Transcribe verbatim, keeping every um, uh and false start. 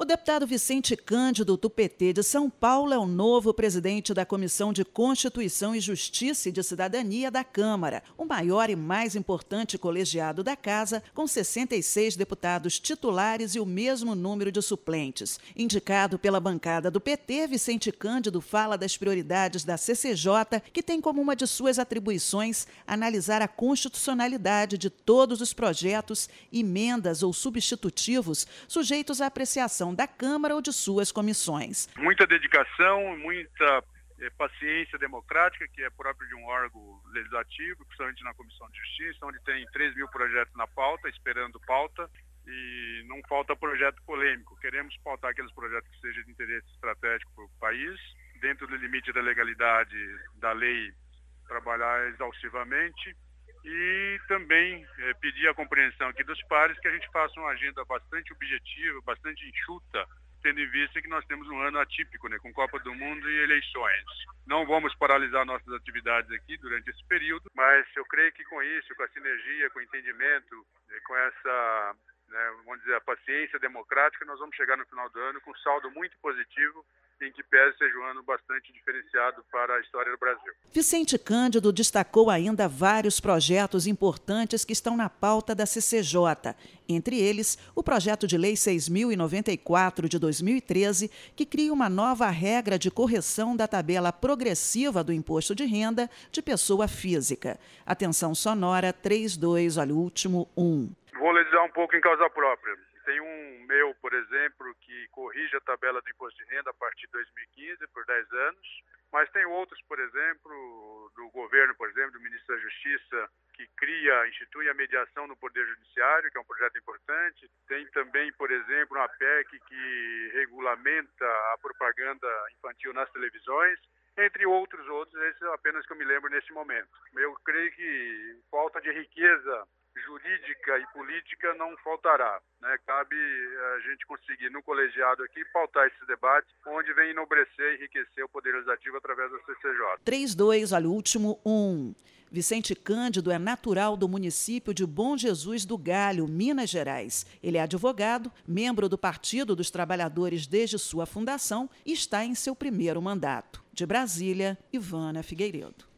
O deputado Vicente Cândido, do P T de São Paulo, é o novo presidente da Comissão de Constituição e Justiça e de Cidadania da Câmara, o maior e mais importante colegiado da Casa, com sessenta e seis deputados titulares e o mesmo número de suplentes. Indicado pela bancada do P T, Vicente Cândido fala das prioridades da C C J, que tem como uma de suas atribuições analisar a constitucionalidade de todos os projetos, emendas ou substitutivos sujeitos à apreciação da Câmara ou de suas comissões. Muita dedicação, muita é, paciência democrática, que é próprio de um órgão legislativo, principalmente na Comissão de Justiça, onde tem três mil projetos na pauta, esperando pauta, e não falta projeto polêmico. Queremos pautar aqueles projetos que sejam de interesse estratégico para o país, dentro do limite da legalidade da lei, trabalhar exaustivamente. E também é, pedir a compreensão aqui dos pares que a gente faça uma agenda bastante objetiva, bastante enxuta, tendo em vista que nós temos um ano atípico, né, com Copa do Mundo e eleições. Não vamos paralisar nossas atividades aqui durante esse período, mas eu creio que com isso, com a sinergia, com o entendimento, com essa, né, vamos dizer, a paciência democrática, nós vamos chegar no final do ano com um saldo muito positivo, em que pese seja um ano bastante diferenciado para a história do Brasil. Vicente Cândido destacou ainda vários projetos importantes que estão na pauta da C C J, entre eles o projeto de lei seis mil e noventa e quatro de dois mil e treze, que cria uma nova regra de correção da tabela progressiva do imposto de renda de pessoa física. Atenção sonora trinta e dois, olha o último, um. Vou legislar um pouco em causa própria. Tem um meu, por exemplo, que corrige a tabela do imposto de renda a partir de dois mil e quinze, por dez anos, mas tem outros, por exemplo, do governo, por exemplo, do ministro da Justiça, que cria, institui a mediação no Poder Judiciário, que é um projeto importante. Tem também, por exemplo, uma P E C que regulamenta a propaganda infantil nas televisões, entre outros outros, esses apenas que eu me lembro neste momento. Eu creio que falta de riqueza jurídica e política não faltará, né? Cabe a gente conseguir, no colegiado aqui, pautar esses debates, onde vem enobrecer e enriquecer o Poder Legislativo através da C C J. trinta e dois, olha o último, um. Vicente Cândido é natural do município de Bom Jesus do Galho, Minas Gerais. Ele é advogado, membro do Partido dos Trabalhadores desde sua fundação e está em seu primeiro mandato. De Brasília, Ivana Figueiredo.